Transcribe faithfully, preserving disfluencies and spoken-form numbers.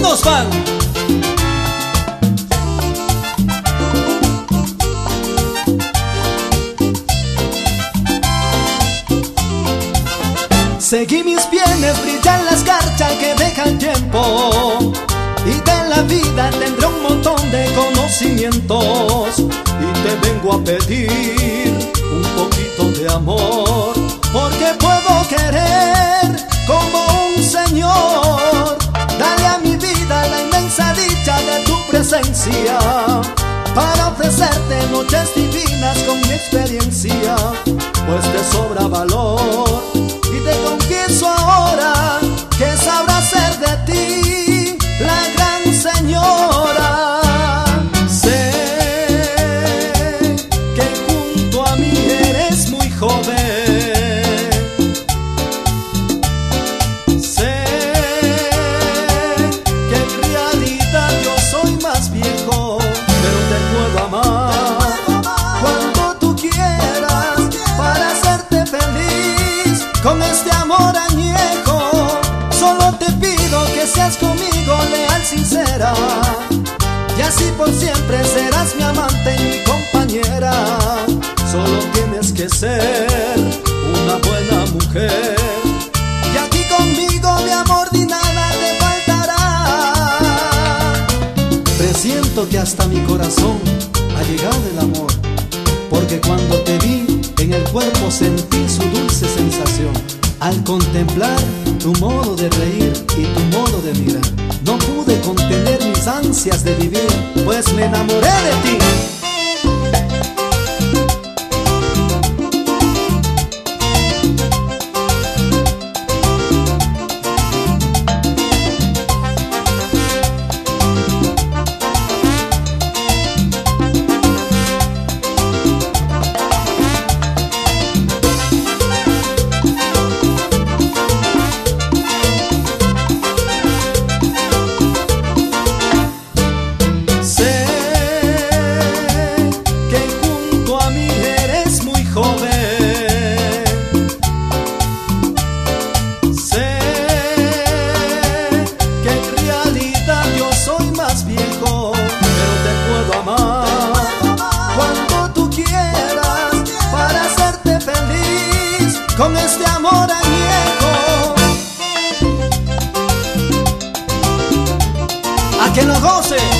Unos van. Seguí mis bienes, brillan las garchas que deja el tiempo, y de la vida tendré un montón de conocimientos, y te vengo a pedir un poquito de amor, porque puedo querer como un señor. Dale a mi vida la inmensa dicha de tu presencia, para ofrecerte noches divinas con mi experiencia, pues te sobra valor. Y te confieso ahora que sabrá ser de ti la gran señora. Sé que junto a mí eres muy joven, sé que en realidad yo soy más viejo, pero te puedo amar cuando tú quieras para hacerte feliz. Con este amor añejo, solo te pido que seas conmigo leal, sincera, y así por siempre serás mi amante y mi compañera. Solo tienes que ser una buena mujer, y aquí conmigo, mi amor, ni nada te faltará. Presiento que hasta mi corazón ha llegado el amor, porque cuando te vi en el cuerpo sentí su dulce sensación. Al contemplar tu modo de reír y tu modo de mirar, no pude contener mis ansias de vivir, pues me enamoré de ti. Con este amor añejo, a que lo goce.